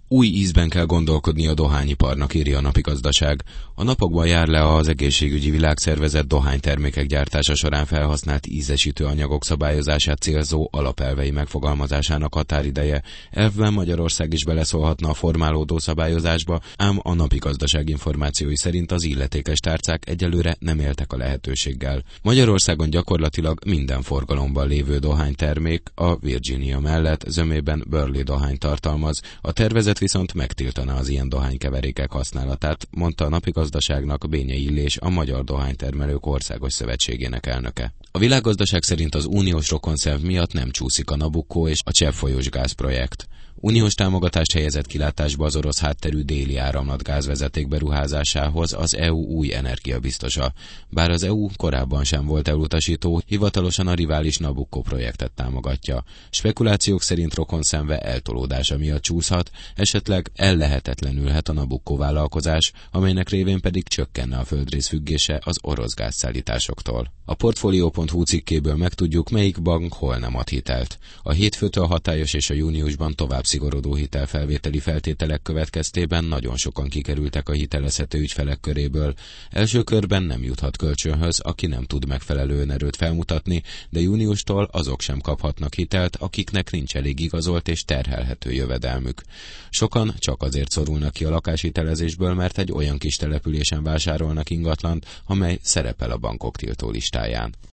Új ízben kell gondolkodni a dohányiparnak, írja a Napigazdaság. A napokban jár le az Egészségügyi Világszervezet dohánytermékek gyártása során felhasznált ízesítő anyagok szabályozását célzó alapelvei megfogalmazásának határideje. Elvben Magyarország is beleszólhatna a formálódó szabályozásba, ám a Napigazdaság információi szerint az illetékes tárcák egyelőre nem éltek a lehetőséggel. Magyarországon gyakorlatilag minden forgalomban lévő dohánytermék a Virginia mellett zömében Burley dohány tartalmaz. A tervezet viszont megtiltaná az ilyen dohánykeverékek használatát, mondta a Napigazdaságnak Bényei Illés, a Magyar Dohánytermelők Országos Szövetségének elnöke. A Világgazdaság szerint az uniós rokonszerv miatt nem csúszik a Nabucco és a cseppfolyós gázprojekt. Uniós támogatást helyezett kilátásba az orosz hátterű Déli Áramlat gázvezeték beruházásához az EU új energiabiztosa. Bár az EU korábban sem volt elutasító, hivatalosan a rivális Nabucco projektet támogatja. Spekulációk szerint rokonszenve eltolódása miatt csúszhat, esetleg ellehetetlenülhet a Nabucco vállalkozás, amelynek révén pedig csökkenne a földrész függése az orosz gázszállításoktól. A Portfolio.hu cikkéből megtudjuk, melyik bank hol nem ad hitelt. A hétfőtől hatályos és a júniusban tovább szigorodó hitelfelvételi feltételek következtében nagyon sokan kikerültek a hitelezhető ügyfelek köréből. Első körben nem juthat kölcsönhöz, aki nem tud megfelelő önerőt felmutatni, de júniustól azok sem kaphatnak hitelt, akiknek nincs elég igazolt és terhelhető jövedelmük. Sokan csak azért szorulnak ki a lakáshitelezésből, mert egy olyan kis településen vásárolnak ingatlant, amely szerepel a bankok tiltó listáján.